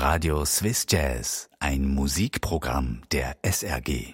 Radio Swiss Jazz, ein Musikprogramm der SRG.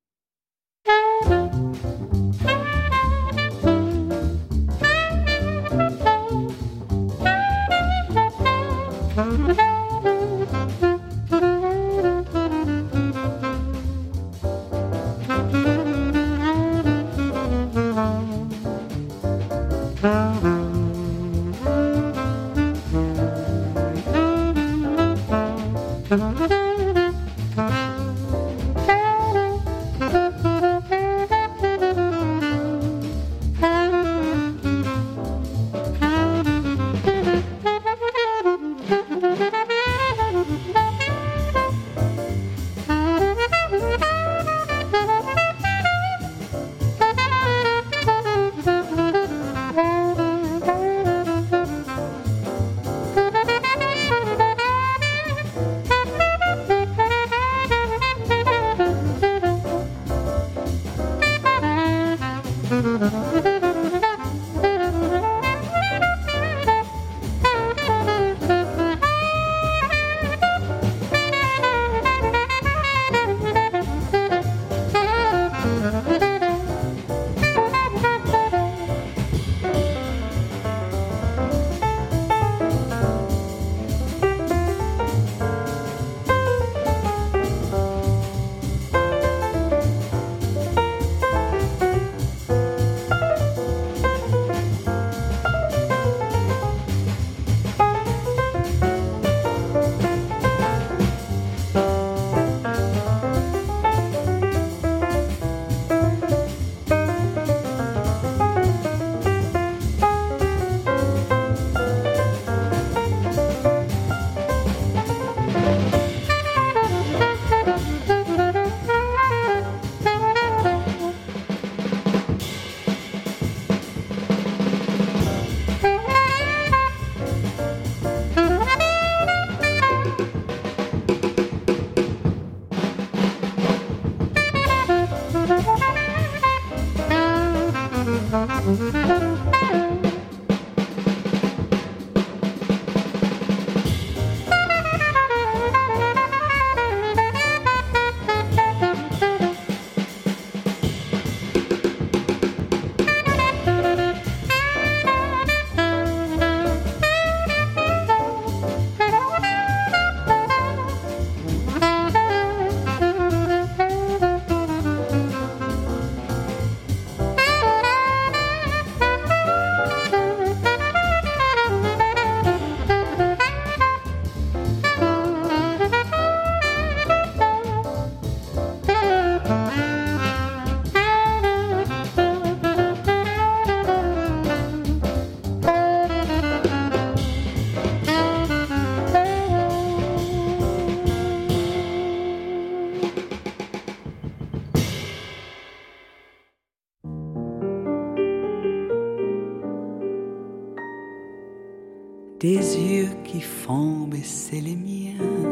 Des yeux qui font baisser les miens,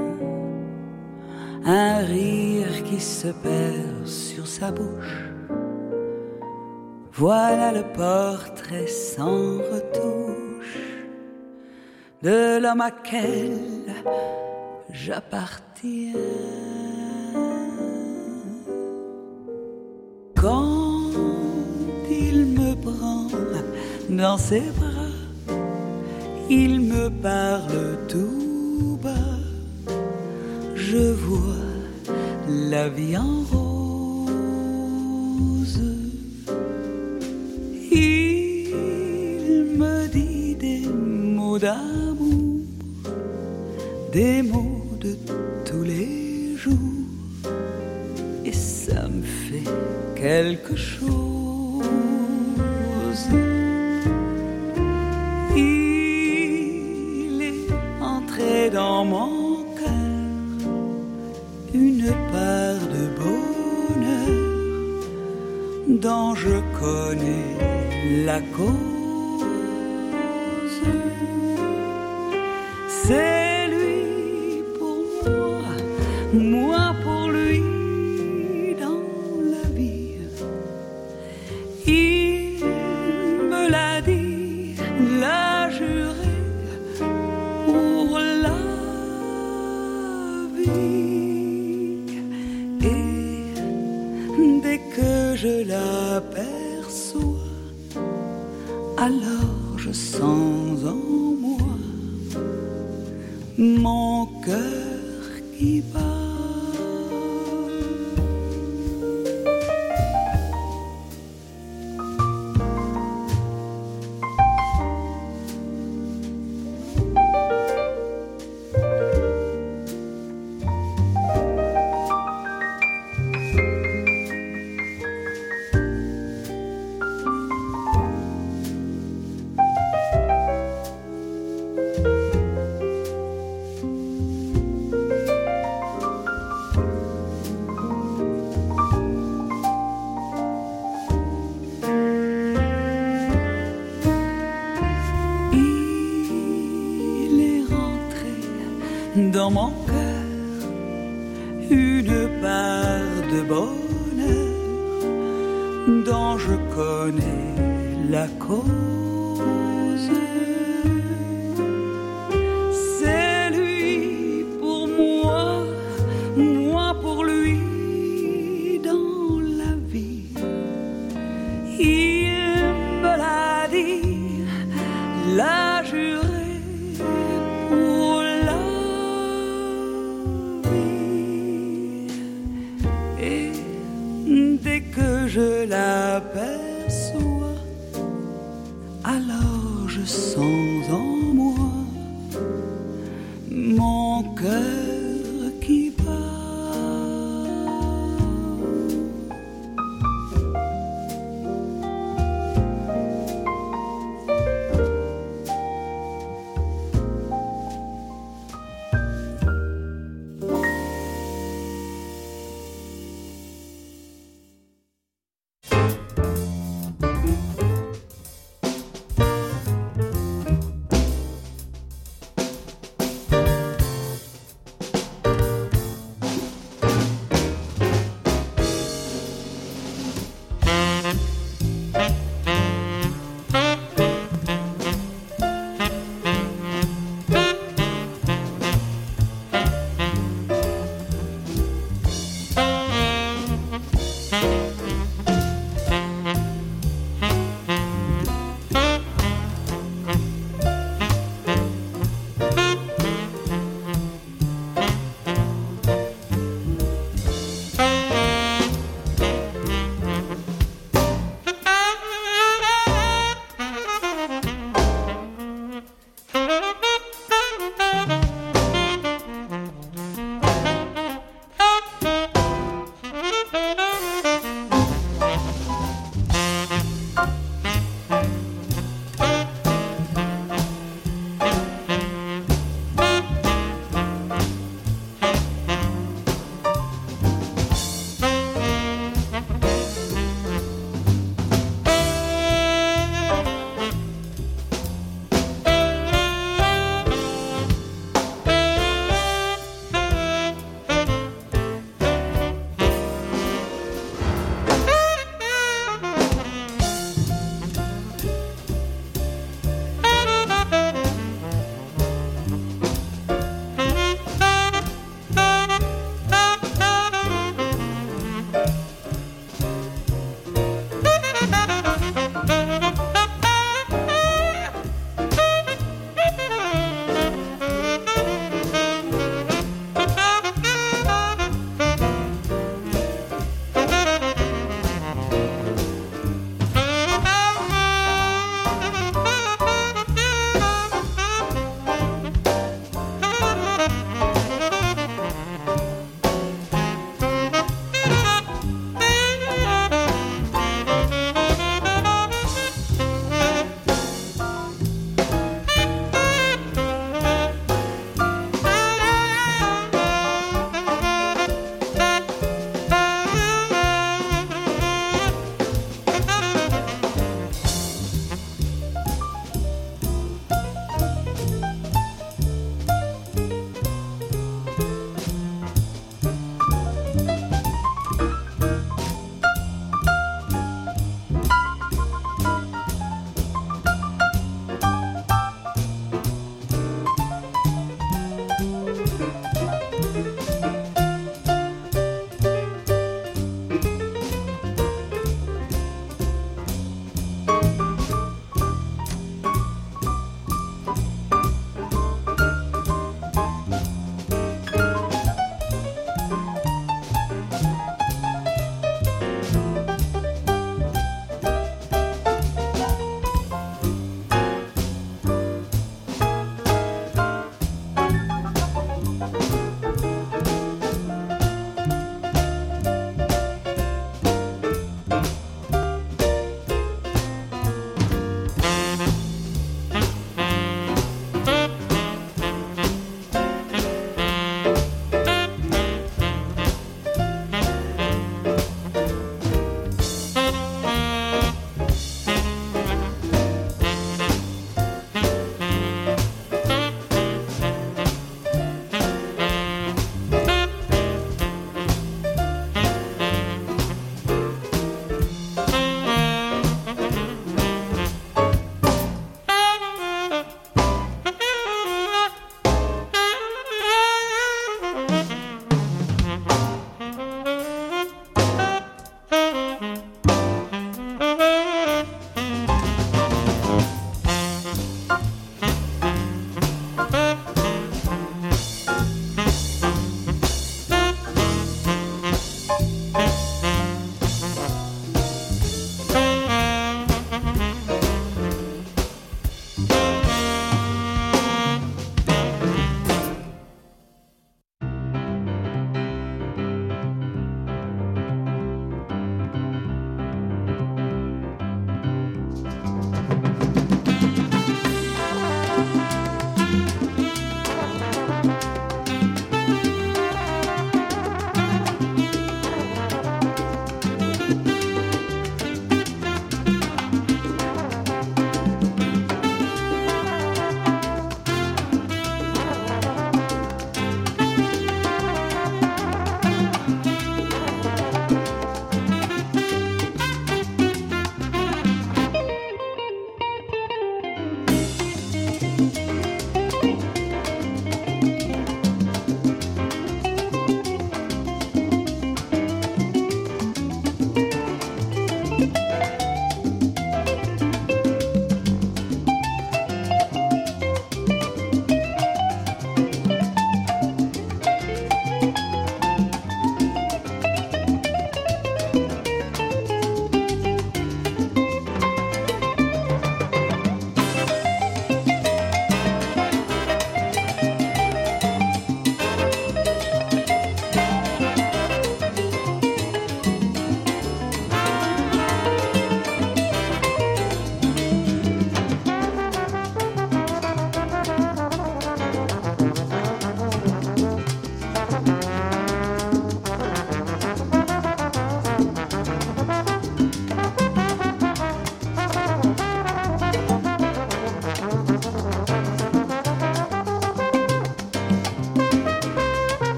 un rire qui se perd sur sa bouche. Voilà le portrait sans retouche de l'homme à quel j'appartiens. Quand il me prend dans ses bras, il me parle tout bas, je vois la vie en rose. Il me dit des mots d'amour, des mots de tous les jours, et ça me fait quelque chose. Dans mon cœur, une part de bonheur dont je connais la cause. C'est lui pour moi, moi pour lui dans la vie. Il me l'a dit, l'a juré pour la que je l'aperçois, alors je sens en moi mon cœur qui bat. Dans mon cœur, une part de bonheur dont je connais la cause. C'est lui pour moi, moi pour lui dans la vie. Il me l'a dit, l'a juré. Je l'aperçois, alors je sens en moi mon cœur qui bat.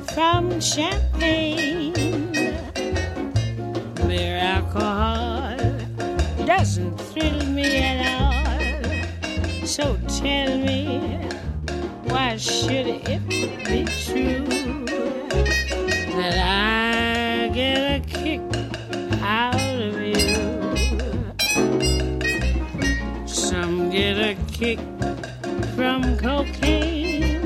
from champagne. Mere alcohol doesn't thrill me at all. So tell me, why should it be true that I get a kick out of you? Some get a kick from cocaine.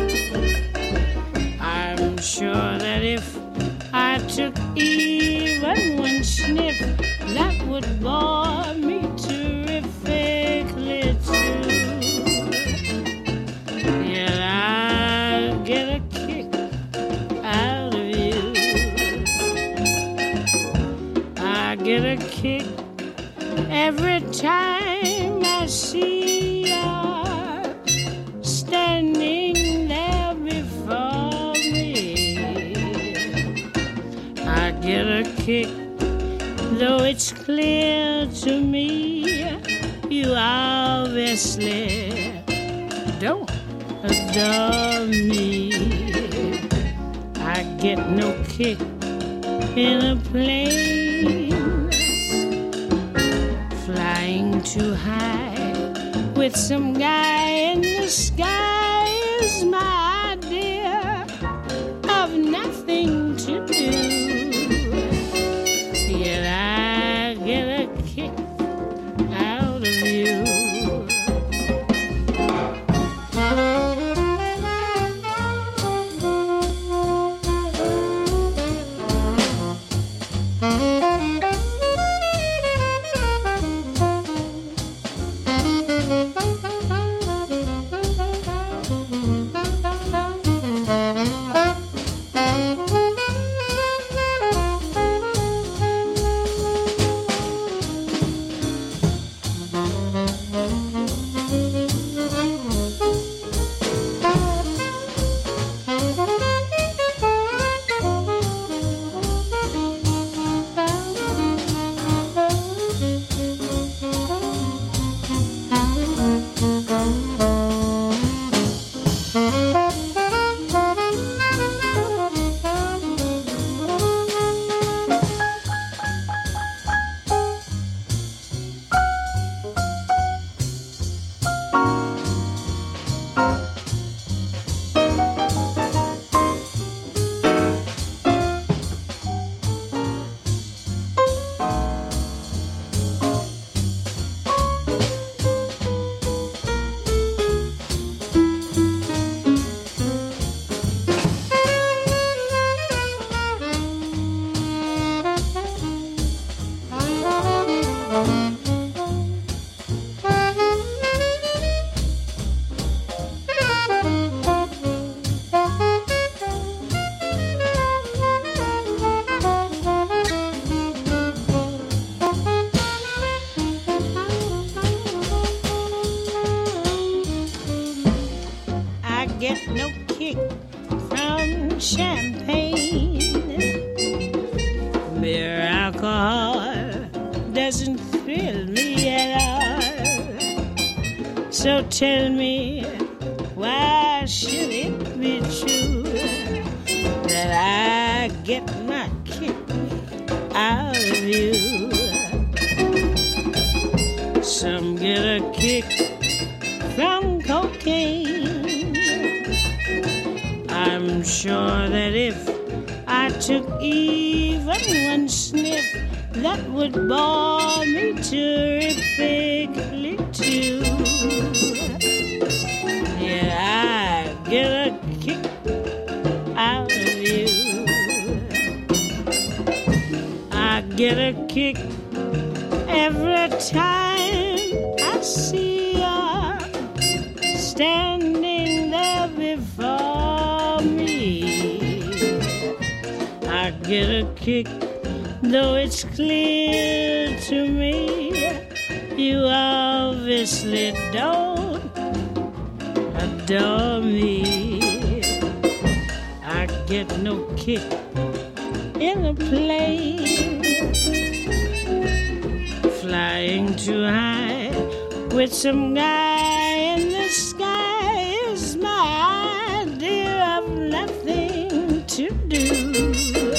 I'm sure that if I took even one sniff, that would bore me terrifically too. Yet I get a kick out of you. I get a kick every time I see you standing there before me. I get a kick, though it's clear to me you obviously don't adore me. I get no kick in a plane flying too high with some guy in the sky is my idea of nothing to do. Yet I get a kick out of you. Get no kick from champagne. Mere alcohol doesn't thrill me at all. So tell me, why should it be true that I get my kick out of you? Some get a kick from cocaine. I'm sure that if I took even one sniff, that would bore me terrifically too. Yeah, I get a kick out of you. I get a kick every time I see you standing there before me. I get a kick, though it's clear to me you obviously don't adore me. I get no kick in a plane flying too high with some guy in the sky is my idea of nothing to you do.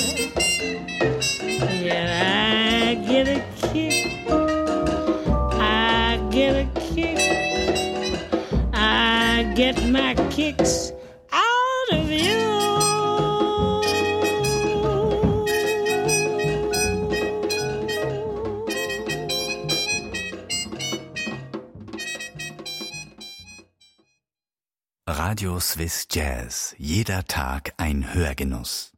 Yeah, I get a kick. I get a kick. I get my kicks out of you. Radio Swiss Jazz. Jeder Tag ein Hörgenuss.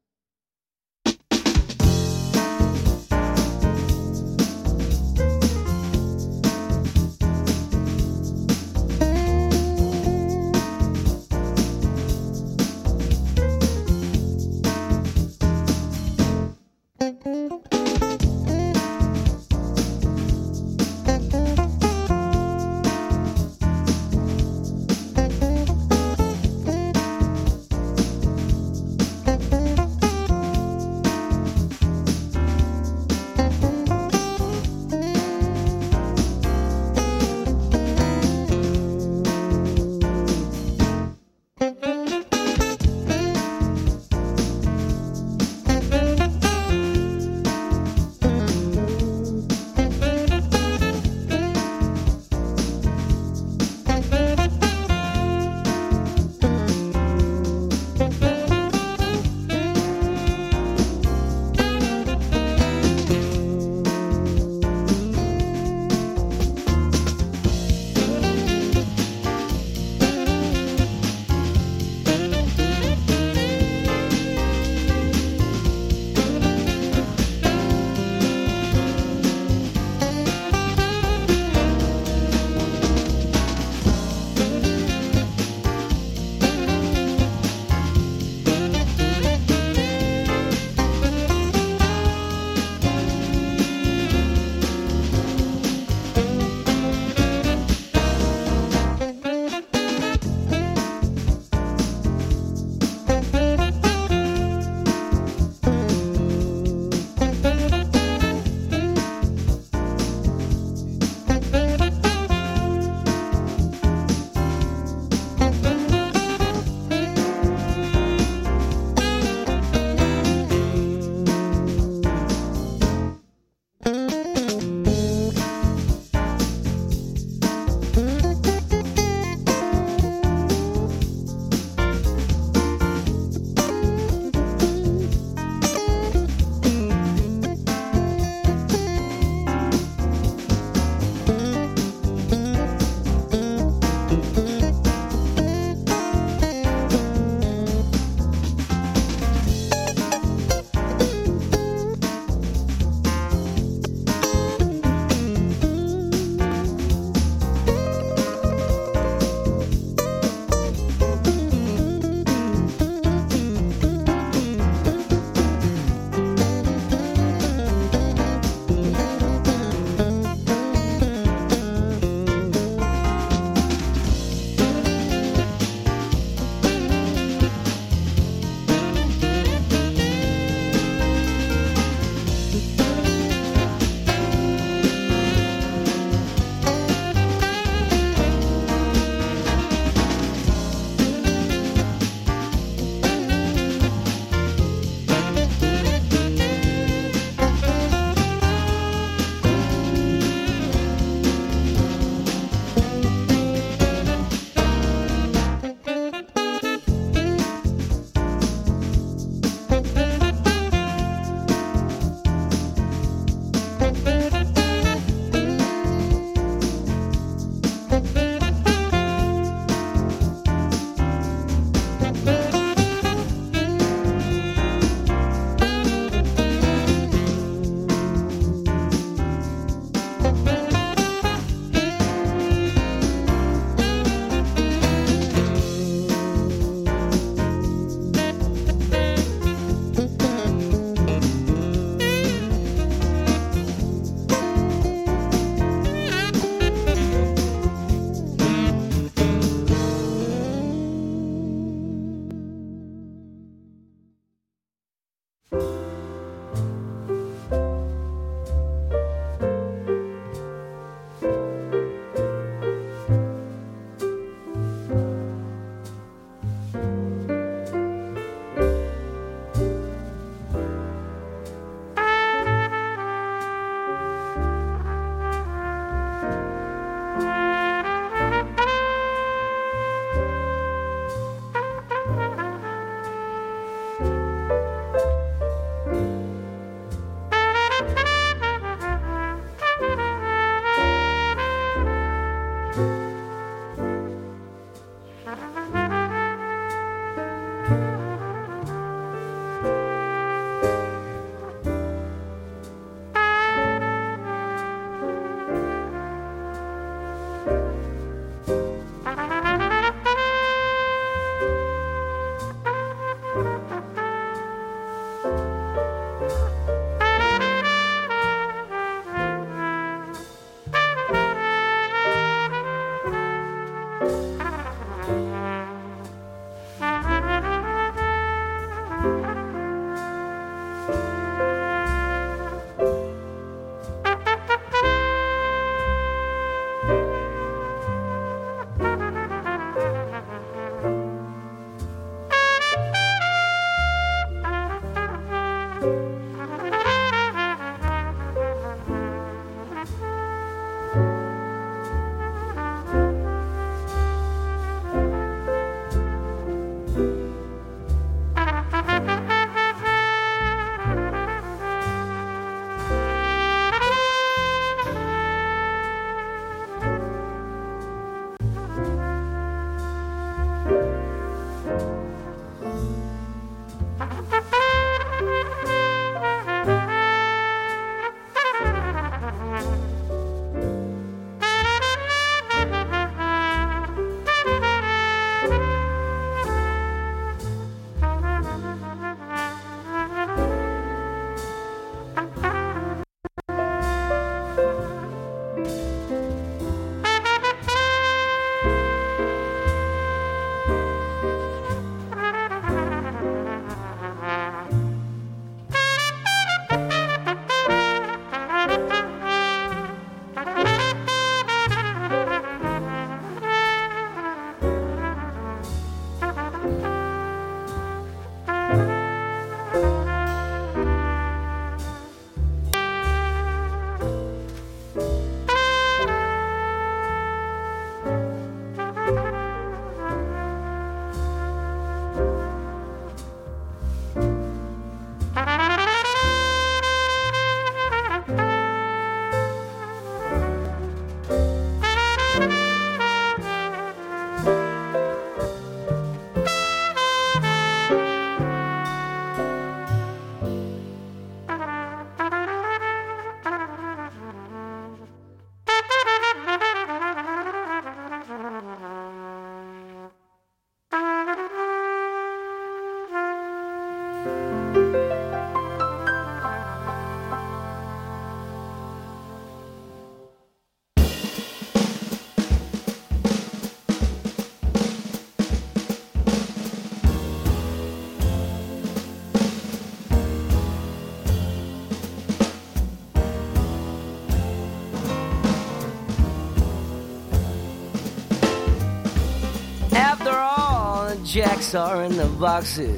Jacks are in the boxes,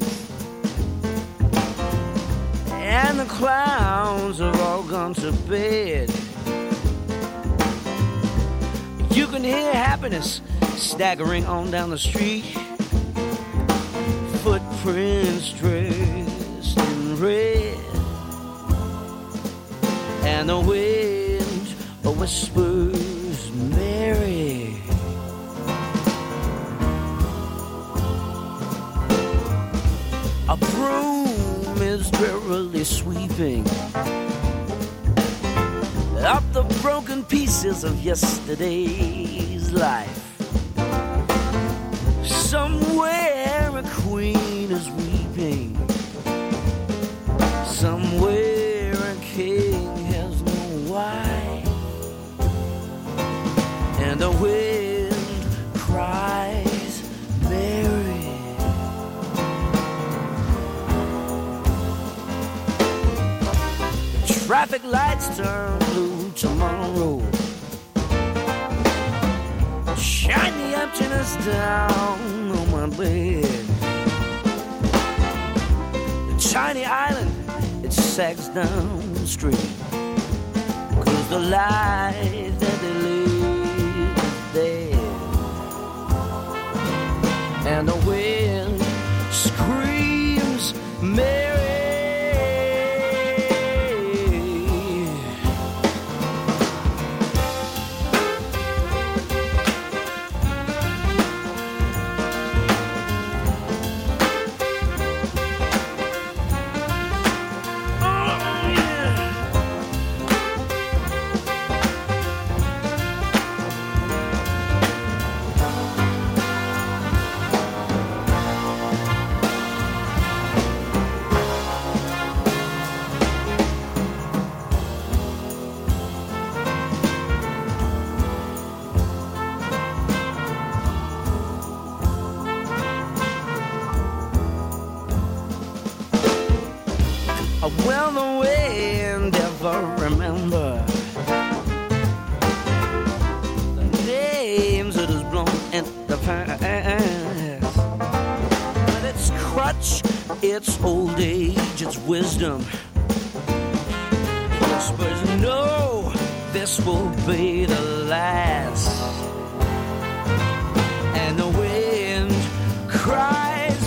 and the clowns have all gone to bed. You can hear happiness staggering on down the street, footprints dressed in red, and the wind whispers Mary. A broom is drearily sweeping up the broken pieces of yesterday's life. Somewhere a queen is weeping, somewhere a king has no wife, and the wind cries Mary. Traffic lights turn blue tomorrow. Shine the emptiness down on my bed. The tiny island, it sags down the street, 'cause the life that they live is dead. And the wind screams Mary. Well, the wind ever remember the names it has blown in the past, but its crutch, its old age its wisdom. Whispers, no, this will be the last. And the wind cries,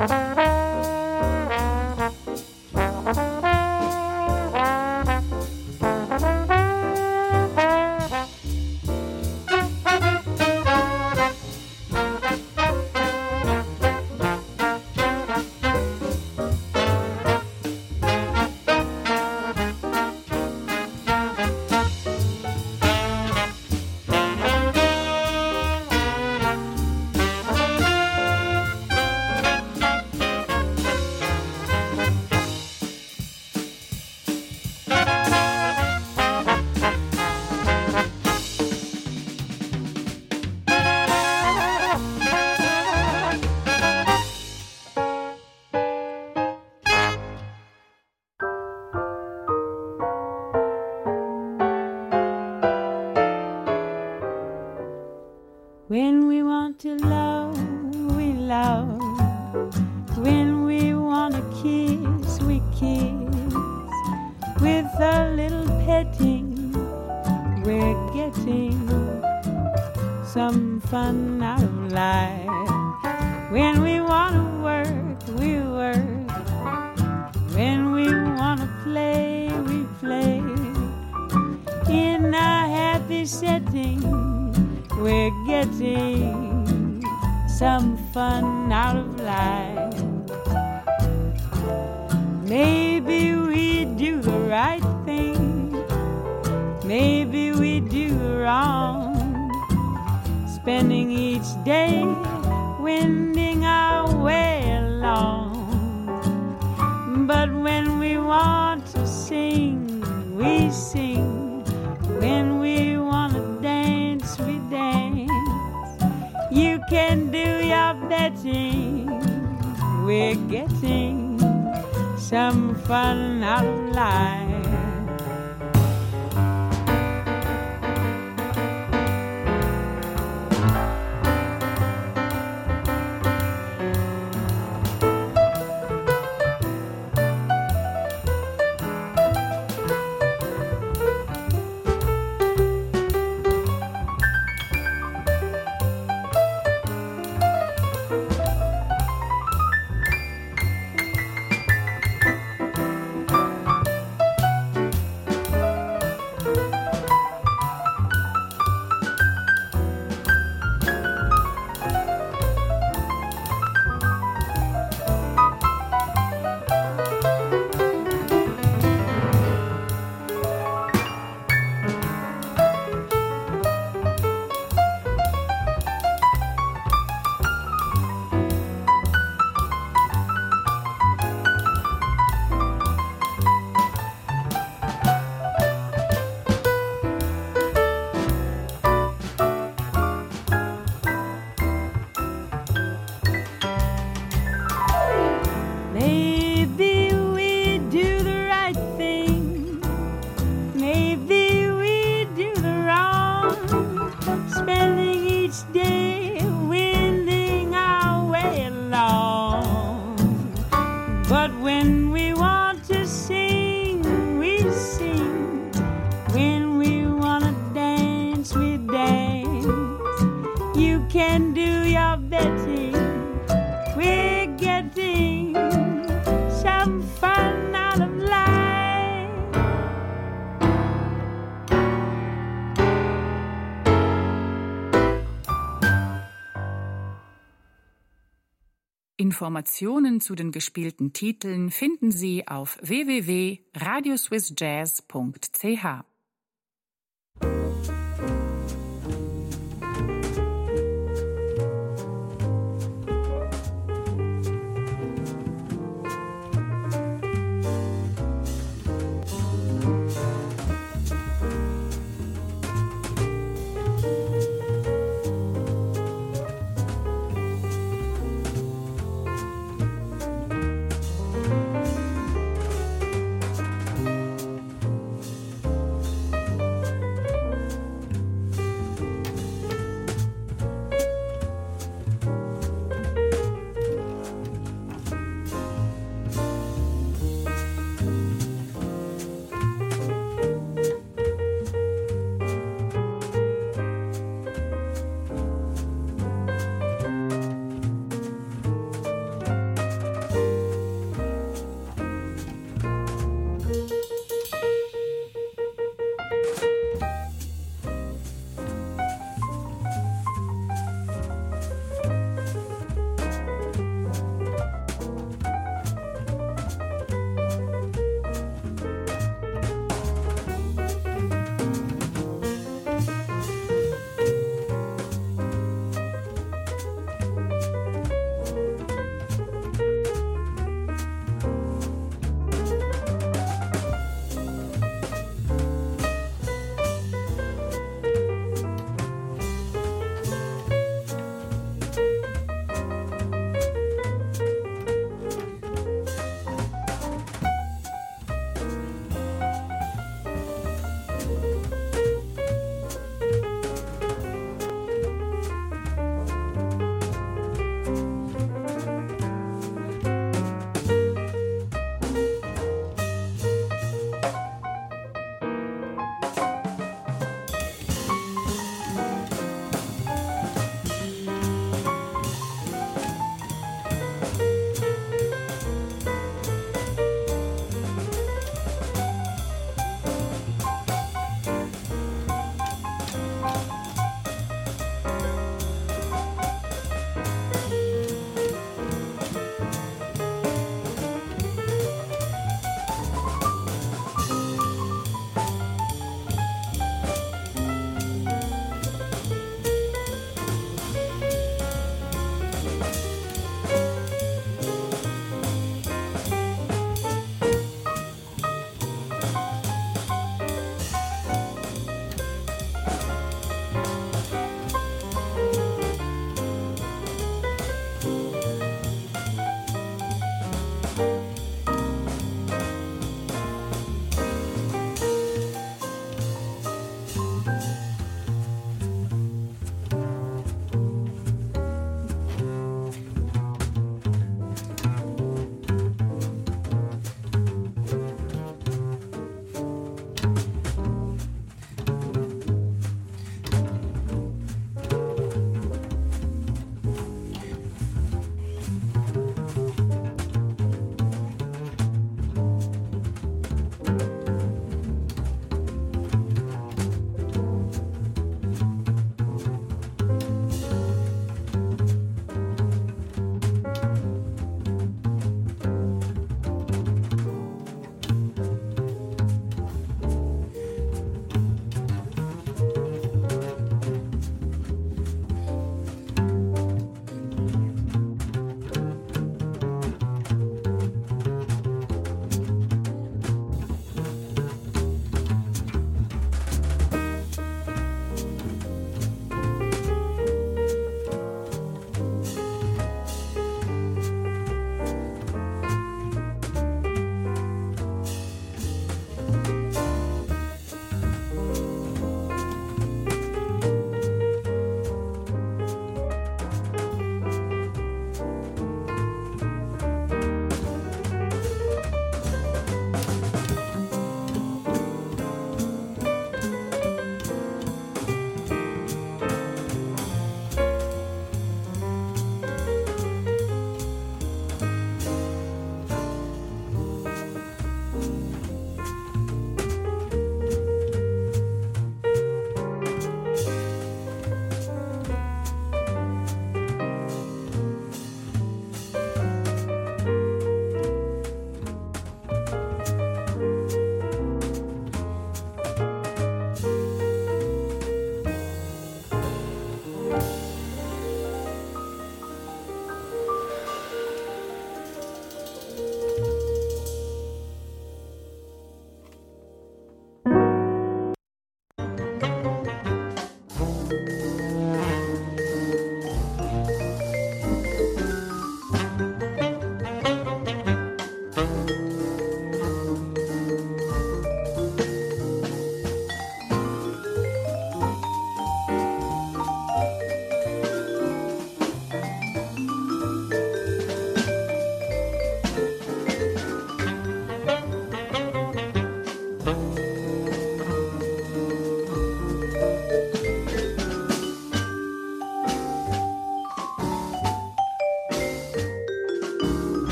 When we want to love, we love. When we want to kiss, we kiss. With a little petting, we're getting some fun out of life. When we want to work, we work. When we want to play, we play. In a happy setting, we're getting some fun out of life. Maybe we do the right thing, maybe we do wrong, spending each day wending our way along. But when we want to sing, we sing. When we want to dance, we dance. You can do your betting. We're getting some fun out of life. Informationen zu den gespielten Titeln finden Sie auf www.radioswissjazz.ch.